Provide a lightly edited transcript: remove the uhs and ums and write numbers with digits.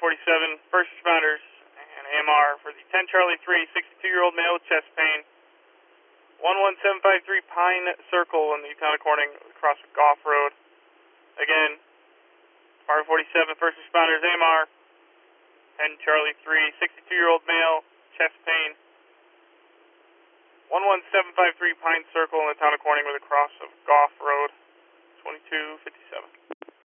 47, first responders, and AMR for the 10 Charlie 3, 62-year-old male with chest pain. 11753 Pine Circle in the town of Corning, across Goff Road. Again, Fire 47, first responders, AMR, 10 Charlie 3, 62-year-old male, chest pain. 11753 Pine Circle in the town of Corning with a cross of Goff